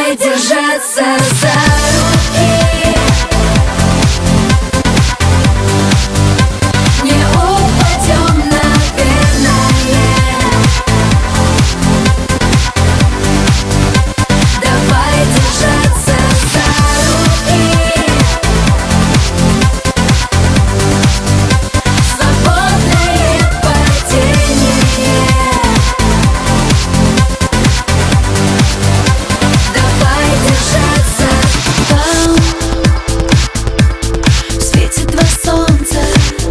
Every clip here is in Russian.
Давай держаться за руки, не упадем, наверное. Давай держаться за руки, свободное падение. Давай держаться. Там светит два солнца.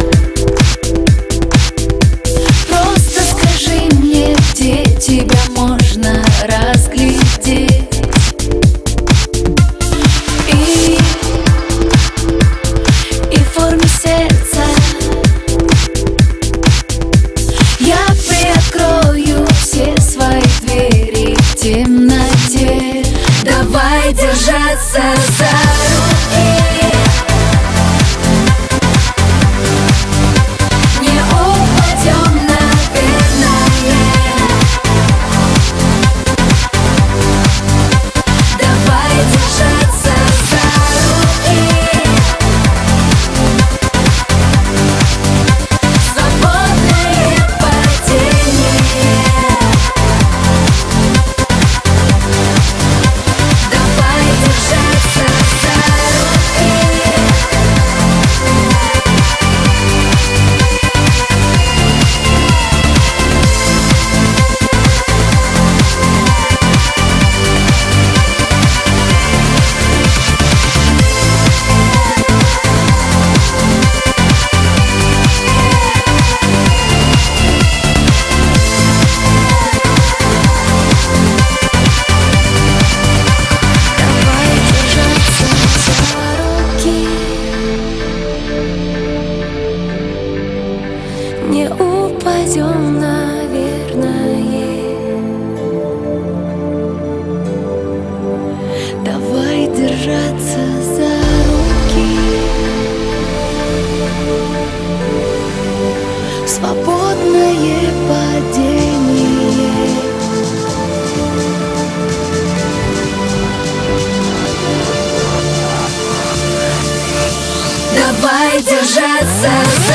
Просто скажи мне, где тебя можно разглядеть. И в форме сердца я приоткрою все свои двери в темноте. Давай держаться за руки, не упадем, наверное. Давай держаться за руки, свободное падение. Давай держаться за руки. Давай держаться за руки, не упадем, наверное. Давай держаться за руки, свободное падение. Давай держаться